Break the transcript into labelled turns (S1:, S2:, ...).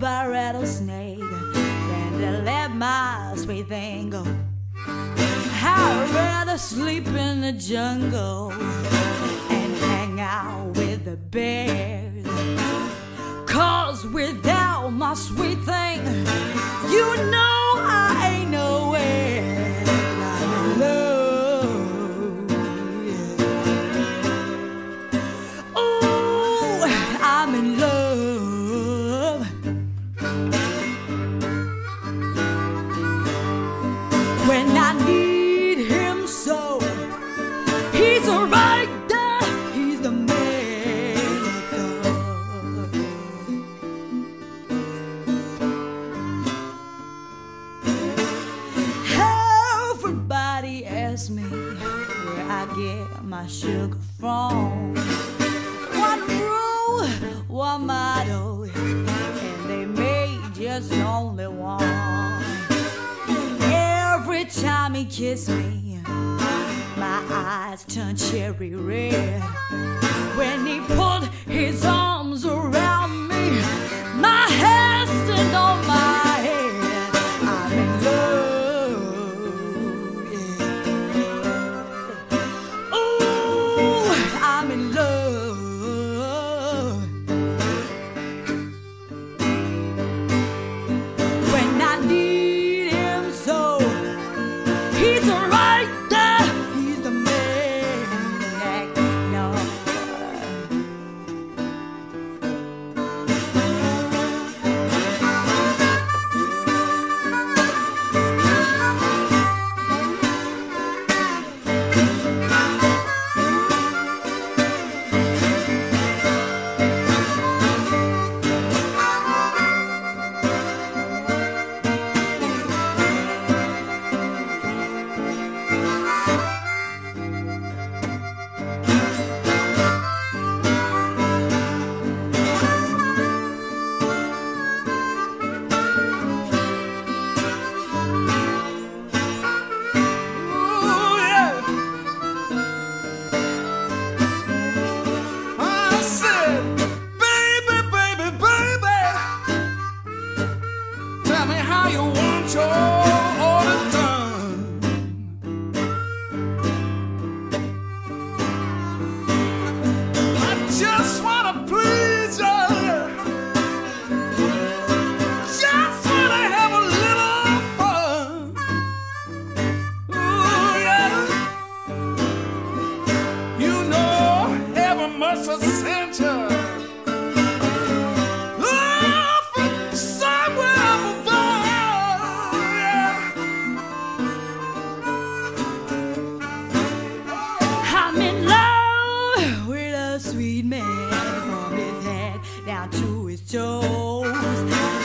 S1: by a rattlesnake than to let my sweet thing go. I'd rather sleep in the jungle and hang out with the bears. 'Cause without my sweet thing, you know I ain't nowhere. I'm in love, yeah. Ooh, I'm in love. When I need him so, he's right there. He's the man. Everybody asks me where I get my sugar from. One rule, one motto, and they made just only one. Every time he kissed me, my eyes turned cherry red. When he put his arms around me, my hair stood on my head. I'm in love, yeah. Ooh, I'm in love. When I need him so, he's right there. He's the man next door. I'm in love with a sweet man, from his head down to his toes.